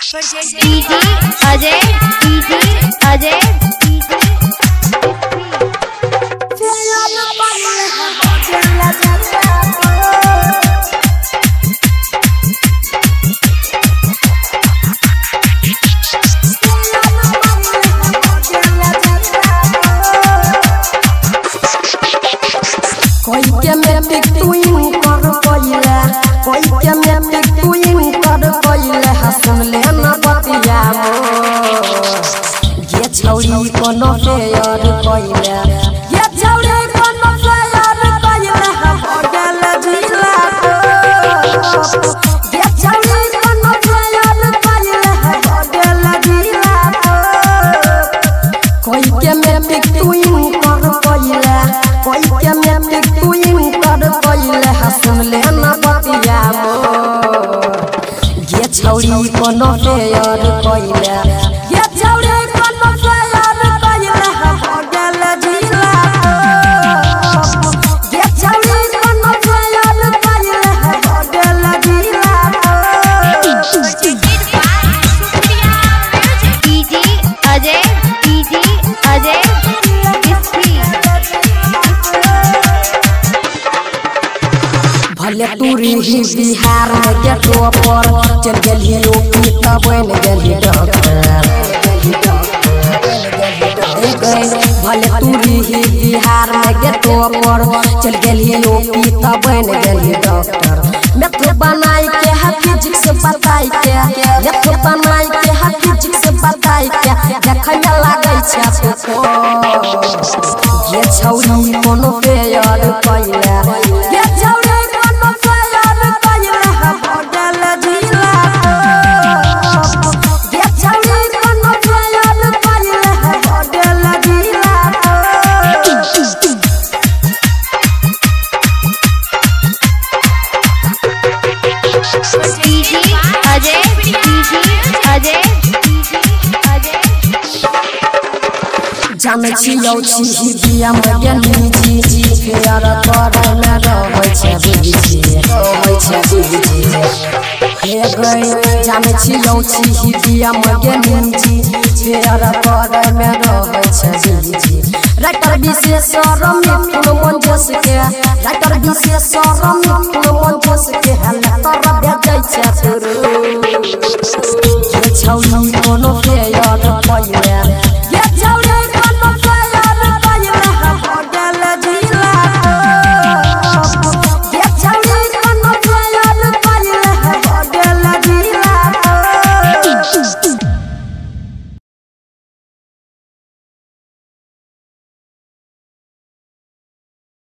DJ Ajay कोई के में पिक टुइन कर पइला कोई के में पिक टुइन कर पइला हसन ले न बतिया मो ये छौरी कोनो फेयर पइला ये छौरी कोनो फेयर पइला हो गेल जिला ये छौरी कोनो फेयर पइला हो गेल जिला कोई के में पिक टुइन कर पइला कोई के में पिक टुइन कर पइला हसन ले न बतिया मो ये छौरी कोनो फेयर पइला ये छौरी कोनो फेयर पइला हो गेल जिला ये छौरी कोनो फेयर पइला हो गेल जिला डीजे अजय भले तूरी ही बिहार में गेटो पर चल गेली लोकी तब बन गेली डॉक्टर भले तूरी ही बिहार में गेटो पर चल गेली लोकी तब बन गेली डॉक्टर मेथो बनाई के है फिजिक्स बताई के मेथो बनाई के है फिजिक्स बताई के देखै में लागै छै तो ये छौरी कोनो फेयर पइला ये छौरी कोनो फेयर पइला हो गेल जिला ये छौरी कोनो फेयर पइला हो गेल जिला डीजे अजय जाने छियौ छी बिया में गेली जी फेयर करे में रहै छै बुझी हे गई जाने छियौ छी बिया में गेली जी फेयर करे में रहै छै बुझी राइटर विशेष मिथुन मंजस के राइटर विशेष मिथुन मंजस के हल्ला तर भेजै छै